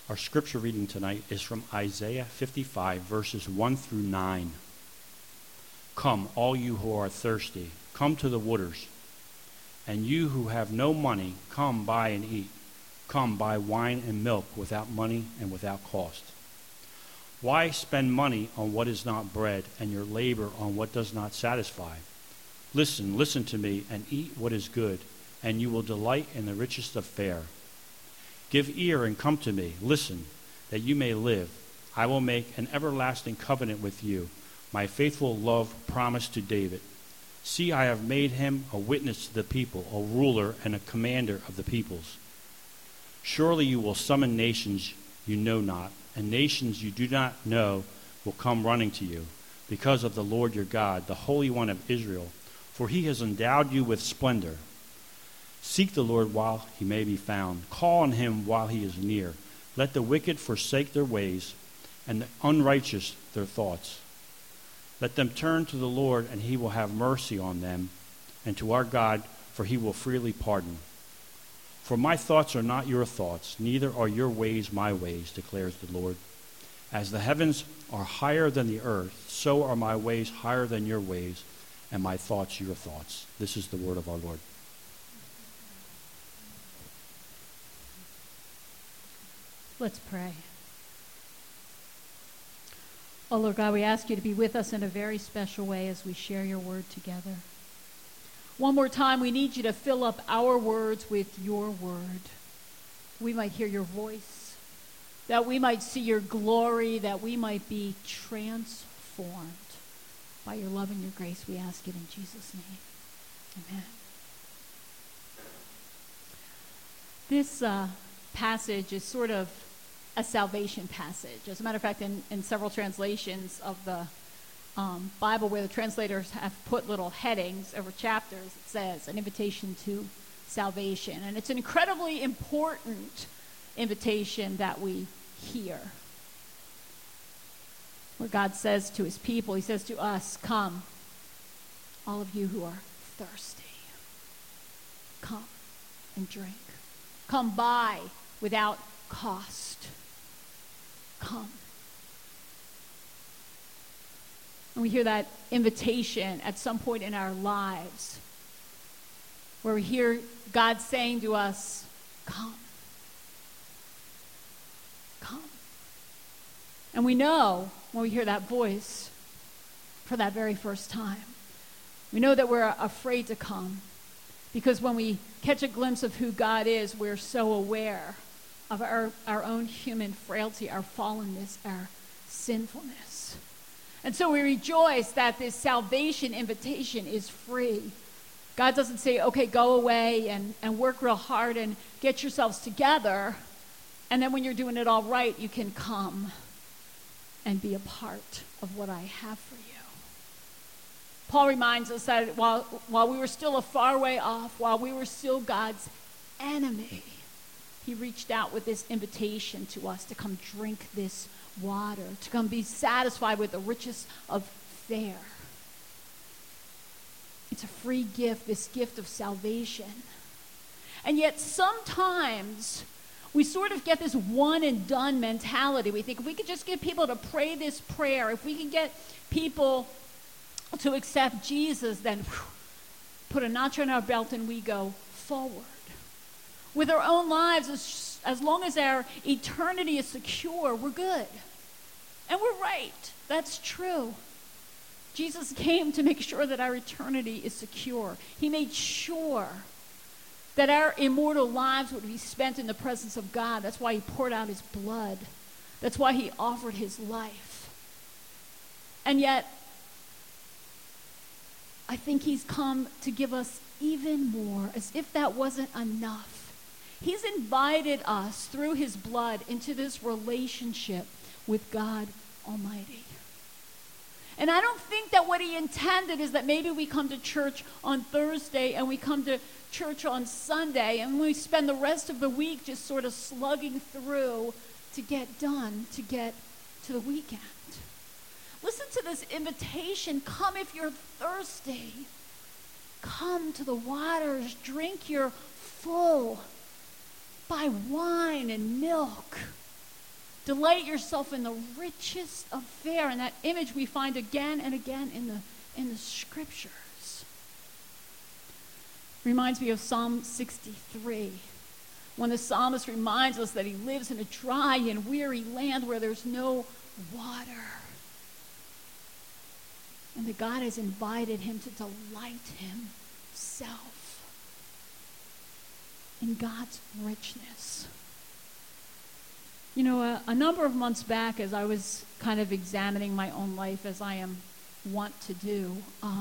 Our scripture reading tonight is from Isaiah 55, verses 1 through 9. Come, all you who are thirsty, come to the waters. And you who have no money, come buy and eat. Come buy wine and milk without money and without cost. Why spend money on what is not bread, and your labor on what does not satisfy? Listen to me, and eat what is good, and you will delight in the richest of fare. Give ear and come to me. Listen, that you may live. I will make an everlasting covenant with you, my faithful love promised to David. See, I have made him a witness to the people, a ruler and a commander of the peoples. Surely you will summon nations you know not, and nations you do not know will come running to you, because of the Lord your God, the Holy One of Israel, for he has endowed you with splendor. Seek the Lord while he may be found. Call on him while he is near. Let the wicked forsake their ways, and the unrighteous their thoughts. Let them turn to the Lord, and he will have mercy on them, and to our God, for he will freely pardon. For my thoughts are not your thoughts, neither are your ways my ways, declares the Lord. As the heavens are higher than the earth, so are my ways higher than your ways, and my thoughts your thoughts. This is the word of our Lord. Let's pray. Oh, Lord God, we ask you to be with us in a very special way as we share your word together. One more time, we need you to fill up our words with your word. We might hear your voice, that we might see your glory, that we might be transformed by your love and your grace. We ask it in Jesus' name. Amen. This passage is sort of a salvation passage. As a matter of fact, in several translations of the Bible where the translators have put little headings over chapters, it says an invitation to salvation. And it's an incredibly important invitation that we hear. Where God says to his people, he says to us, come, all of you who are thirsty, come and drink. Come buy without cost. Come. And we hear that invitation at some point in our lives where we hear God saying to us, come. Come. And we know when we hear that voice for that very first time, we know that we're afraid to come because when we catch a glimpse of who God is, we're so aware of our own human frailty, our fallenness, our sinfulness. And so we rejoice that this salvation invitation is free. God doesn't say, okay, go away and work real hard and get yourselves together. And then when you're doing it all right, you can come and be a part of what I have for you. Paul reminds us that while we were still a far way off, while we were still God's enemy, he reached out with this invitation to us to come drink this water, to come be satisfied with the riches of fare. It's a free gift, this gift of salvation. And yet sometimes we sort of get this one and done mentality. We think if we could just get people to pray this prayer, if we can get people to accept Jesus, then put a notch on our belt and we go forward. With our own lives, as long as our eternity is secure, we're good. And we're right. That's true. Jesus came to make sure that our eternity is secure. He made sure that our immortal lives would be spent in the presence of God. That's why he poured out his blood. That's why he offered his life. And yet, I think he's come to give us even more, as if that wasn't enough. He's invited us through his blood into this relationship with God Almighty. And I don't think that what he intended is that maybe we come to church on Thursday and we come to church on Sunday and we spend the rest of the week just sort of slugging through to get done, to get to the weekend. Listen to this invitation. Come if you're thirsty. Come to the waters. Drink your full. Buy wine and milk Delight yourself in the richest of fare. And that image we find again and again in the scriptures. Reminds me of Psalm 63, when the psalmist reminds us that he lives in a dry and weary land where there's no water. And that God has invited him to delight himself in God's richness. You know, a number of months back, as I was kind of examining my own life, as I am wont to do,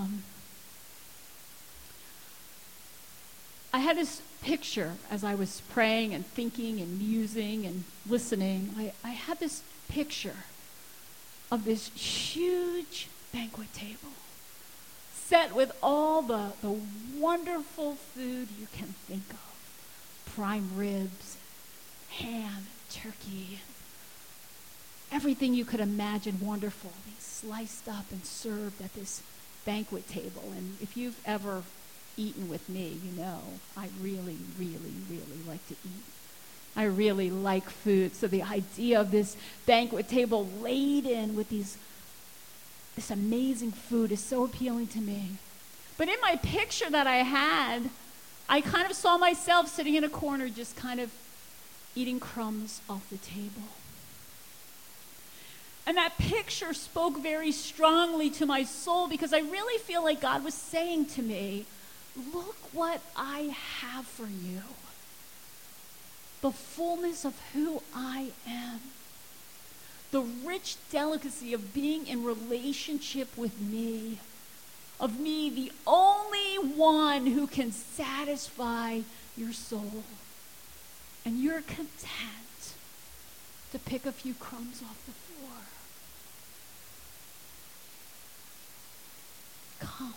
I had this picture as I was praying and thinking and musing and listening. I had this picture of this huge banquet table set with all the wonderful food you can think of. Prime ribs, ham, turkey, everything you could imagine wonderful being sliced up and served at this banquet table. And if you've ever eaten with me, you know I really, really, really like to eat. I really like food. So the idea of this banquet table laden with this amazing food is so appealing to me. But in my picture that I had, I kind of saw myself sitting in a corner just kind of eating crumbs off the table. And that picture spoke very strongly to my soul because I really feel like God was saying to me, look what I have for you. The fullness of who I am. The rich delicacy of being in relationship with me. Of me, the only one who can satisfy your soul. And you're content to pick a few crumbs off the floor. Come.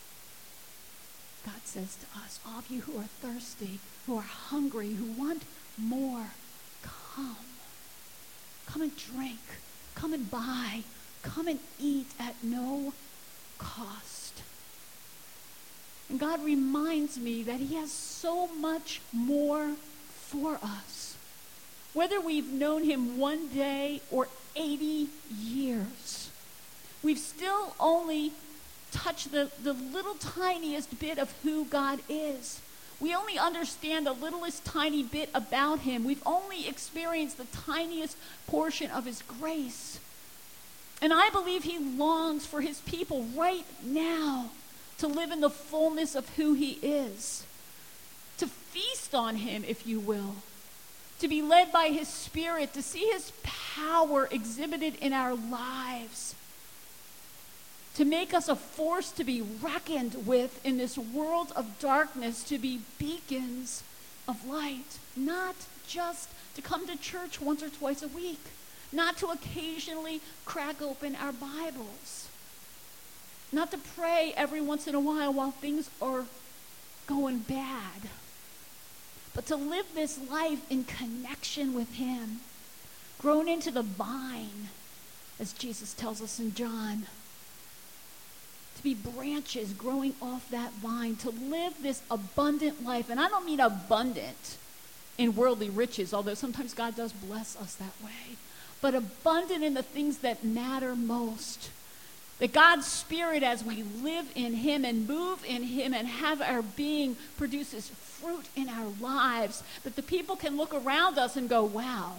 God says to us, all of you who are thirsty, who are hungry, who want more, come. Come and drink. Come and buy. Come and eat at no cost. And God reminds me that he has so much more for us. Whether we've known him one day or 80 years, we've still only touched the little tiniest bit of who God is. We only understand the littlest tiny bit about him. We've only experienced the tiniest portion of his grace. And I believe he longs for his people right now to live in the fullness of who he is. To feast on him, if you will. To be led by his Spirit. To see his power exhibited in our lives. To make us a force to be reckoned with in this world of darkness. To be beacons of light. Not just to come to church once or twice a week. Not to occasionally crack open our Bibles. Not to pray every once in a while things are going bad. But to live this life in connection with him. Grown into the vine, as Jesus tells us in John. To be branches growing off that vine. To live this abundant life. And I don't mean abundant in worldly riches, although sometimes God does bless us that way. But abundant in the things that matter most. That God's Spirit, as we live in him and move in him and have our being, produces fruit in our lives. That the people can look around us and go, wow,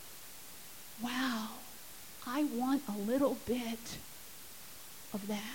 I want a little bit of that.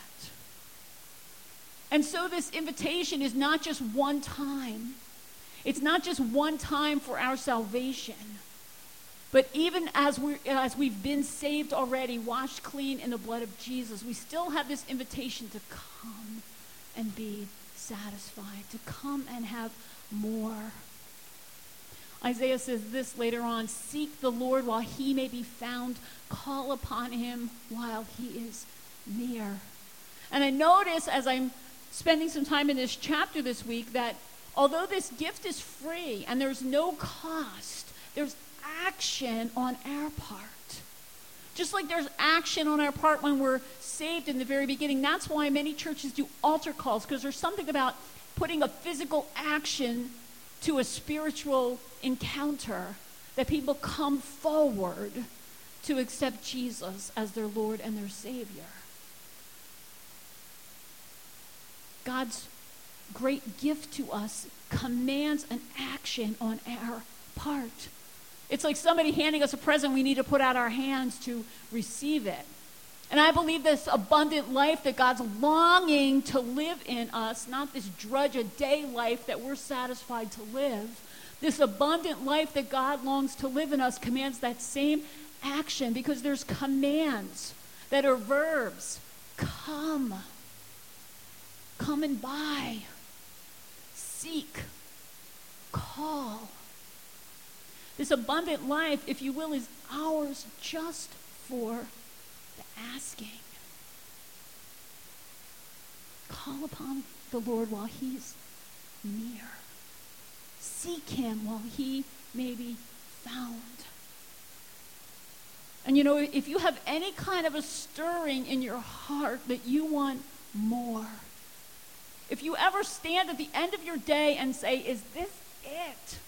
And so this invitation is not just one time. It's not just one time for our salvation. But even as we've been saved already, washed clean in the blood of Jesus, we still have this invitation to come and be satisfied, to come and have more. Isaiah says this later on, seek the Lord while he may be found, call upon him while he is near. And I notice as I'm spending some time in this chapter this week that although this gift is free and there's no cost, there's action on our part. Just like there's action on our part when we're saved in the very beginning. That's why many churches do altar calls, because there's something about putting a physical action to a spiritual encounter, that people come forward to accept Jesus as their Lord and their Savior. God's great gift to us commands an action on our part. It's like somebody handing us a present. We need to put out our hands to receive it. And I believe this abundant life that God's longing to live in us, not this drudge-a-day life that we're satisfied to live, this abundant life that God longs to live in us commands that same action, because there's commands that are verbs. Come and buy, seek, call. This abundant life, if you will, is ours just for the asking. Call upon the Lord while he's near. Seek him while he may be found. And you know, if you have any kind of a stirring in your heart that you want more, if you ever stand at the end of your day and say, is this it?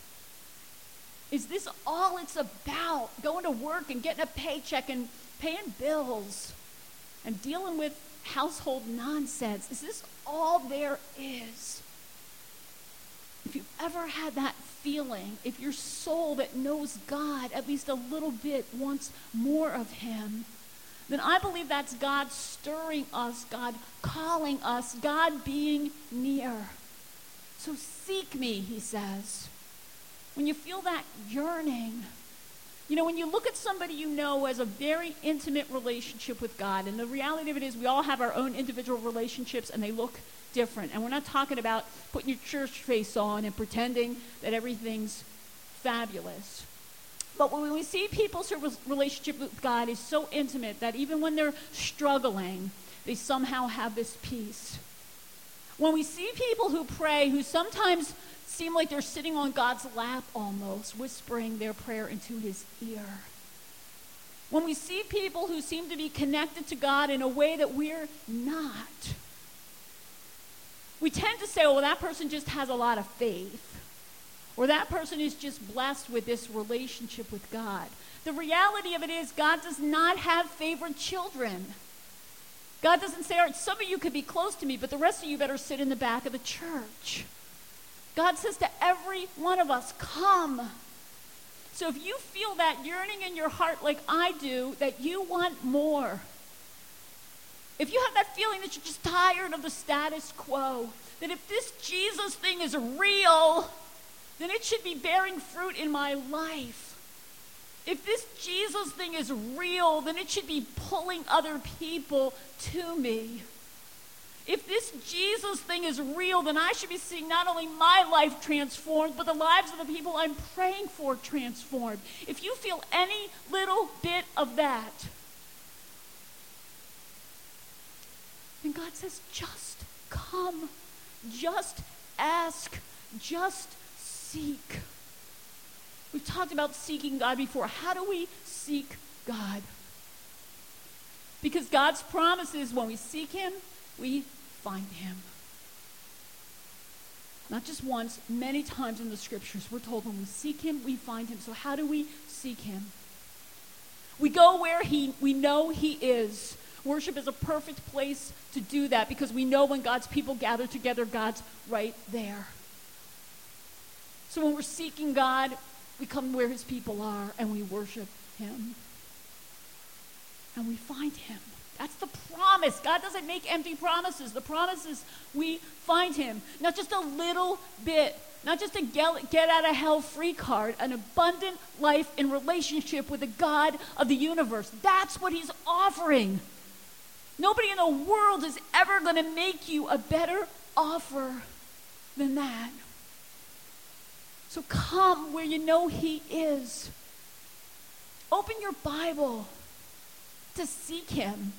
Is this all it's about? Going to work and getting a paycheck and paying bills and dealing with household nonsense. Is this all there is? If you've ever had that feeling, if your soul that knows God at least a little bit wants more of him, then I believe that's God stirring us, God calling us, God being near. So seek me, he says. When you feel that yearning, you know, when you look at somebody you know who has a very intimate relationship with God, and the reality of it is we all have our own individual relationships and they look different. And we're not talking about putting your church face on and pretending that everything's fabulous. But when we see people's relationship with God is so intimate that even when they're struggling, they somehow have this peace. When we see people who pray, who sometimes seem like they're sitting on God's lap almost, whispering their prayer into his ear. When we see people who seem to be connected to God in a way that we're not, we tend to say, oh, well, that person just has a lot of faith. Or that person is just blessed with this relationship with God. The reality of it is God does not have favorite children. God doesn't say, all right, some of you could be close to me, but the rest of you better sit in the back of the church. God says to every one of us, come. So if you feel that yearning in your heart like I do, that you want more, if you have that feeling that you're just tired of the status quo, that if this Jesus thing is real, then it should be bearing fruit in my life. If this Jesus thing is real, then it should be pulling other people to me. If this Jesus thing is real, then I should be seeing not only my life transformed, but the lives of the people I'm praying for transformed. If you feel any little bit of that, then God says, just come, just ask, just seek. We've talked about seeking God before. How do we seek God? Because God's promise is when we seek him, we find him. Not just once, many times in the scriptures, we're told when we seek him, we find him. So how do we seek him? We go where we know he is. Worship is a perfect place to do that because we know when God's people gather together, God's right there. So when we're seeking God, we come where his people are and we worship him. And we find him. That's the promise. God doesn't make empty promises. The promise is we find him. Not just a little bit. Not just a get out of hell free card. An abundant life in relationship with the God of the universe. That's what he's offering. Nobody in the world is ever going to make you a better offer than that. So come where you know he is. Open your Bible to seek him.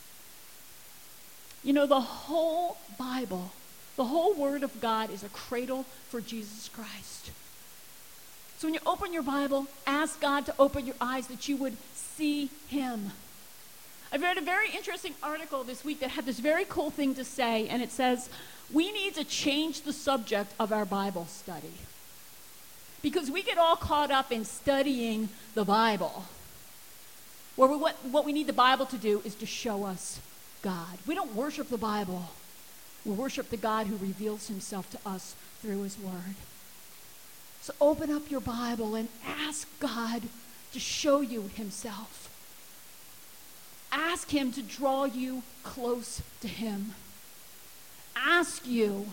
You know, the whole Bible, the whole Word of God is a cradle for Jesus Christ. So when you open your Bible, ask God to open your eyes that you would see him. I've read a very interesting article this week that had this very cool thing to say, and it says, we need to change the subject of our Bible study. Because we get all caught up in studying the Bible. What we need the Bible to do is to show us God. We don't worship the Bible. We worship the God who reveals himself to us through his word. So open up your Bible and ask God to show you himself. Ask him to draw you close to him. Ask him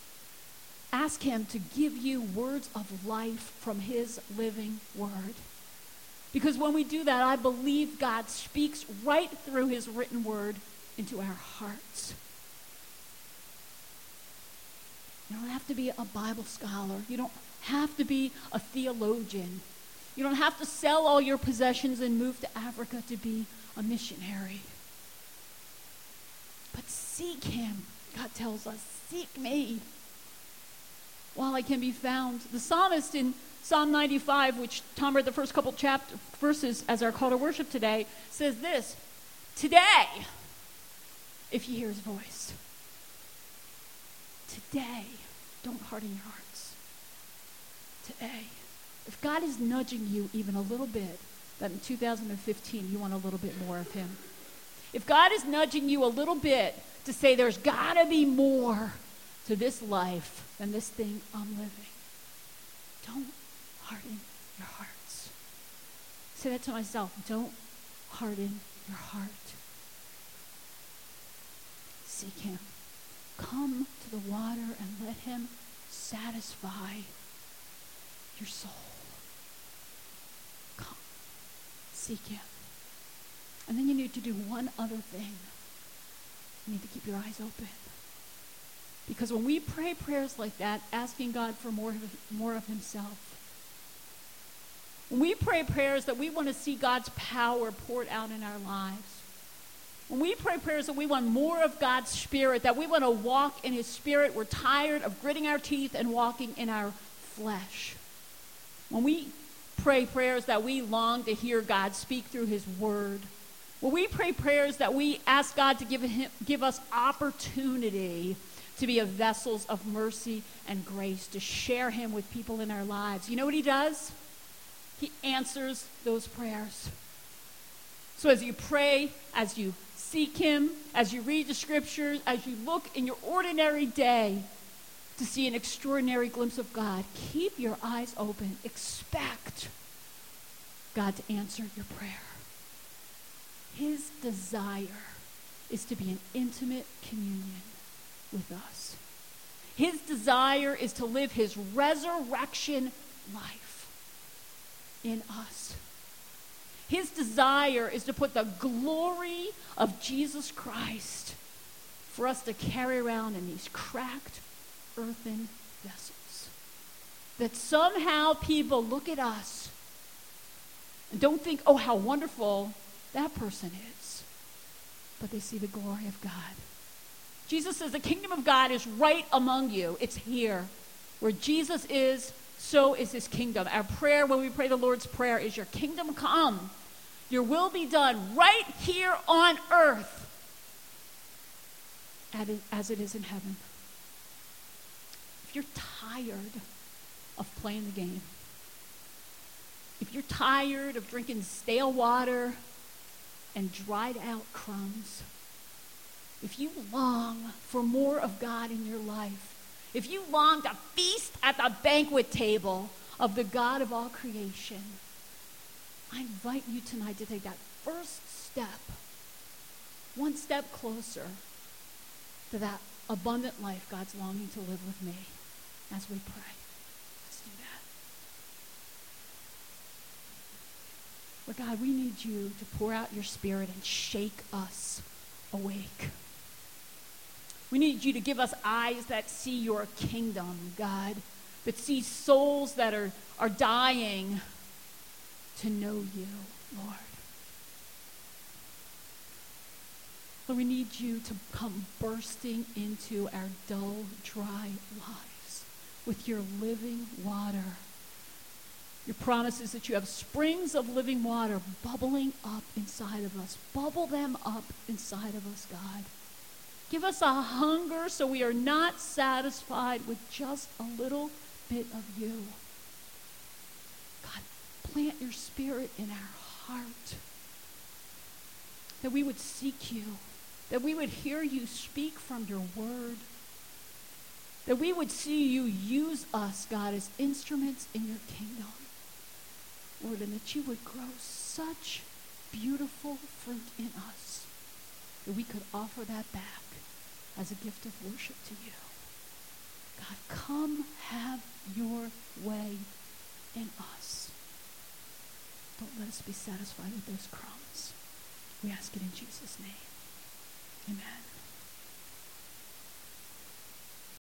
to give you words of life from his living word. Because when we do that, I believe God speaks right through his written word into our hearts. You don't have to be a Bible scholar. You don't have to be a theologian. You don't have to sell all your possessions and move to Africa to be a missionary. But seek him. God tells us, seek me while I can be found. The psalmist in Psalm 95, which Tom read the first couple verses as our call to worship today, says this: today, if you hear his voice, today, don't harden your hearts. Today, if God is nudging you even a little bit, that in 2015 you want a little bit more of him. If God is nudging you a little bit to say there's got to be more to this life than this thing I'm living, don't harden your hearts. Say that to myself. Don't harden your heart. Seek him. Come to the water and let him satisfy your soul. Come. Seek him. And then you need to do one other thing. You need to keep your eyes open. Because when we pray prayers like that, asking God for more of himself, when we pray prayers that we want to see God's power poured out in our lives, when we pray prayers that we want more of God's Spirit, that we want to walk in his Spirit, we're tired of gritting our teeth and walking in our flesh. When we pray prayers that we long to hear God speak through his word, when we pray prayers that we ask God to give us opportunity to be vessels of mercy and grace, to share him with people in our lives, you know what he does? He answers those prayers. So as you pray, as you seek him, as you read the scriptures, as you look in your ordinary day to see an extraordinary glimpse of God, keep your eyes open. Expect God to answer your prayer. His desire is to be in intimate communion with us. His desire is to live his resurrection life in us. His desire is to put the glory of Jesus Christ for us to carry around in these cracked earthen vessels. That somehow people look at us and don't think, oh, how wonderful that person is. But they see the glory of God. Jesus says the kingdom of God is right among you. It's here. Where Jesus is, so is his kingdom. Our prayer when we pray the Lord's Prayer is, your kingdom come. Your will be done right here on earth as it is in heaven. If you're tired of playing the game, if you're tired of drinking stale water and dried out crumbs, if you long for more of God in your life, if you long to feast at the banquet table of the God of all creation, I invite you tonight to take that first step, one step closer to that abundant life God's longing to live with me as we pray. Let's do that. Lord God, we need you to pour out your Spirit and shake us awake. We need you to give us eyes that see your kingdom, God, that see souls that are dying to know you, Lord. Lord, we need you to come bursting into our dull, dry lives with your living water. Your promise is that you have springs of living water bubbling up inside of us. Bubble them up inside of us, God. Give us a hunger so we are not satisfied with just a little bit of you. God, plant your Spirit in our heart that we would seek you, that we would hear you speak from your word, that we would see you use us, God, as instruments in your kingdom. Lord, and that you would grow such beautiful fruit in us that we could offer that back as a gift of worship to you. God, come have your way in us. Don't let us be satisfied with those crumbs. We ask it in Jesus' name. Amen.